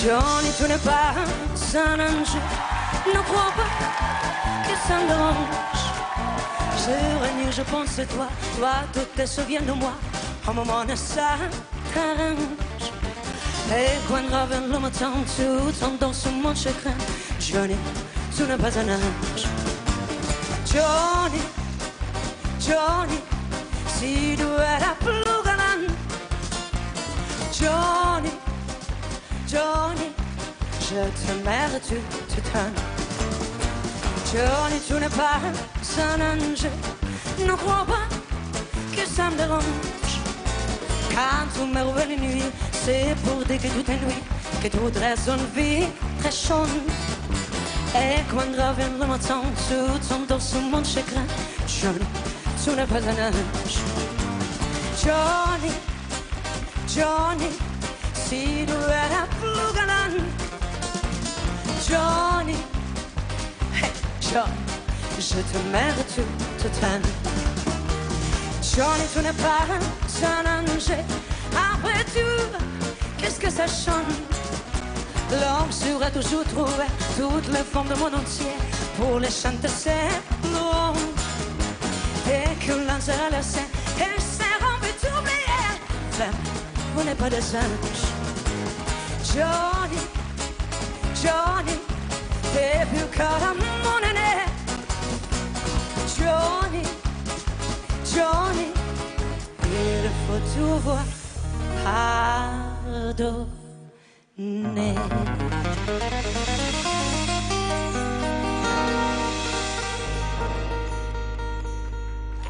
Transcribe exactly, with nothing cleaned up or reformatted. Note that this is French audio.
Johnny, tu n'es pas un ange, ne crois pas que ça me dérange. Je règne, je pense à toi, toi, tout te souviens de moi. Un moment de ça t'arrange. Et quand revient le matin, tout endort sous mon chagrin. Johnny, tu n'es pas un ange. Johnny, Johnny, si tu es la plus galante. Johnny, Johnny, je t'aimerai, tu te donnes. Johnny, tu n'es pas un ange, ne crois pas que ça me dérange. Quand tu me revois la nuit, c'est pour dire que tu t'ennuies, que tu voudrais une vie très chaude. Et quand revient le matin, tout endort sous mon chagrin. Johnny, tu n'es pas un ange. Johnny, Johnny, si tu es la plus galante. Johnny, hey Johnny, je t'aimerai, tu te donnes. Johnny, tu n'es pas un ange. Après tout, qu'est-ce que ça change? L'homme sera toujours trouvé toutes les formes de mon entier pour les chanter ses louanges. Et que l'un sera le sein et seront vite oubliés. Femme, vous n'êtes pas des anges. Johnny, Johnny, t'es plus qu'un mon aîné. Johnny, Johnny, il faut tout voir pardonner.